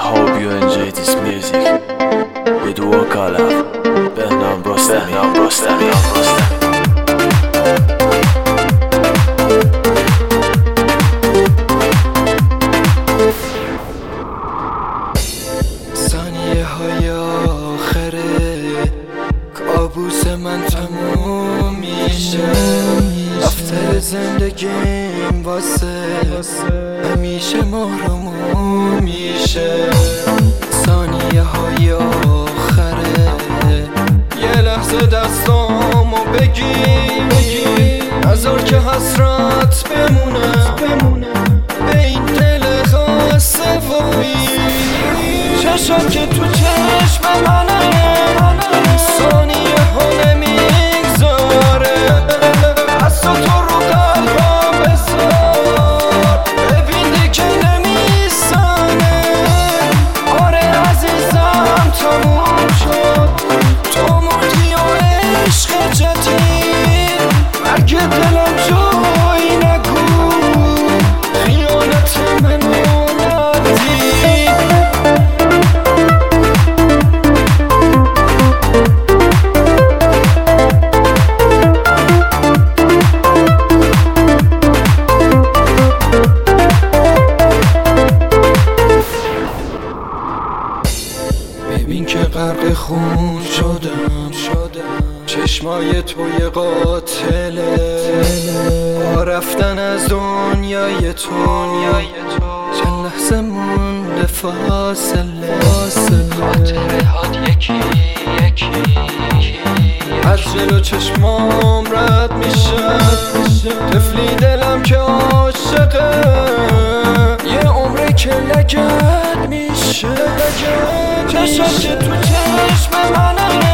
hope you enjoy this music. With Wakala, Bernard Brostami. ثانیه های آخره کابوس من تموم میشه. دفتر زندگیم واسه همیشه محروم میشه. ثانیه های آخره یه لحظه دستامو بگی، نذار که حسرت بمونه به این دل خسته وای. چشم که تو چشم منه، ثانیه ها نمیگذاره. دست تو رو قلبم بذار، ببین دیگه نمیزنه. آره عزیزم تموم شد، تو مردی و عشق جدید. مرگ دلم جای نگو، خیانت منو ندید. ببین که غرق خون شدم، چشمای توی قاتله. با رفتن از دنیای تو چند لحظه مونده فاصله. خاطره هات یکی از جلو چشمام رد میشه. طفلی دلم که عاشقه، یه عمره که لگد میشه. چشم که تو چشم منه،